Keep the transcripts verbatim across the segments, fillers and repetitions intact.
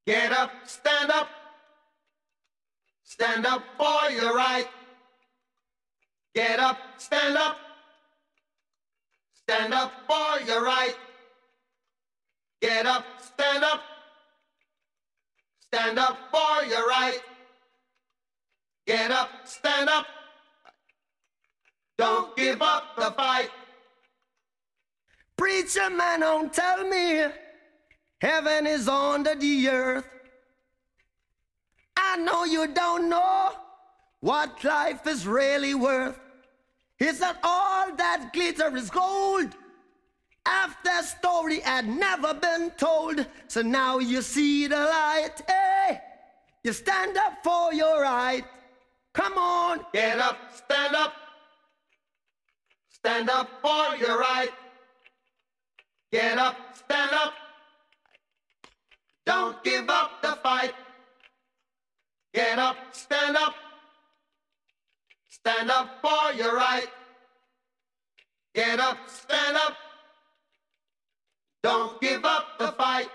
Get up, stand up. Stand up for your right. Get up, stand up. Stand up for your right. Get up, stand up. Stand up for your right. Get up, stand up. Don't give up the fight. Preacher man, don't tell me heaven is under the earth. I know you don't know what life is really worth. It's not all that glitter is gold. After story had never been told, so now you see the light. Hey, you stand up for your right. Come on, get up, stand up. Stand up for your right. Get up, stand up. Don't give up the fight. Get up, stand up. Stand up for your right. Get up, stand up. Don't give up the fight.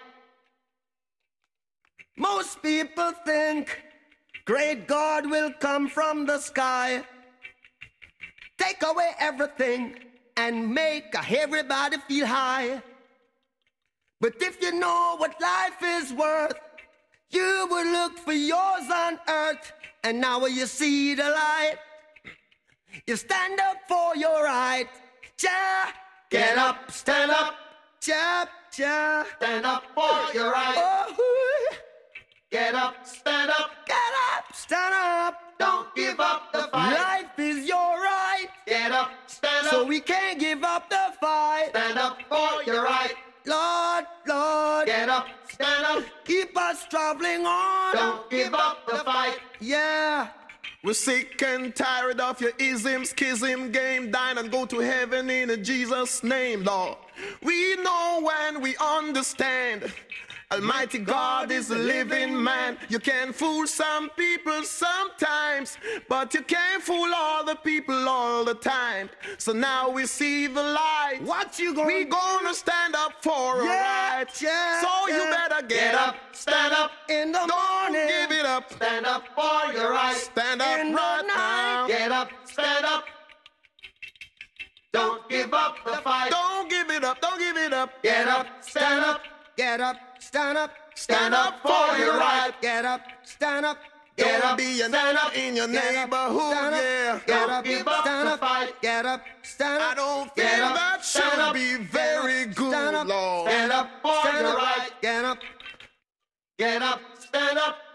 Most people think great God will come from the sky, take away everything and make everybody feel high. But if you know what life is worth, you would look for yours on earth. And now you see the light, you stand up for your right. Ja, get up, stand up. Ja, ja, stand up for your right. Oh, get up, stand up. Get up, stand up. Don't give up the fight. Life is your right. Get up, stand up. So we can't give up the fight. Stand up for your right. Lord, Lord, get up, stand up. Keep us traveling on. Don't give up the fight. Yeah. We're sick and tired of your ism, schism, game, dine and go to heaven in Jesus' name, Lord. We know when we understand Almighty God is a living man. You can fool some people sometimes, but you can't fool all the people all the time. So now we see the light. What you gonna We gonna stand up for yeah, a right. Yeah, so yeah. you better get, get up, stand up in the Don't morning. give it up. Stand up for your right. Stand up in right the now. night. Get up, stand up. Don't give up the fight. Don't give it up. Don't give it up. Get up, stand up. Get up, stand up. Stand up for your right. Get up, stand up. Get Don't up, be an stand up in your Get up, neighborhood, stand up. yeah. Get Don't up, give up stand the up. fight. Get up, stand up. I don't Get think up, that stand should up. be very good, Stand up. Lord. Stand up for Stand your up. right. Get up. Get up, stand up.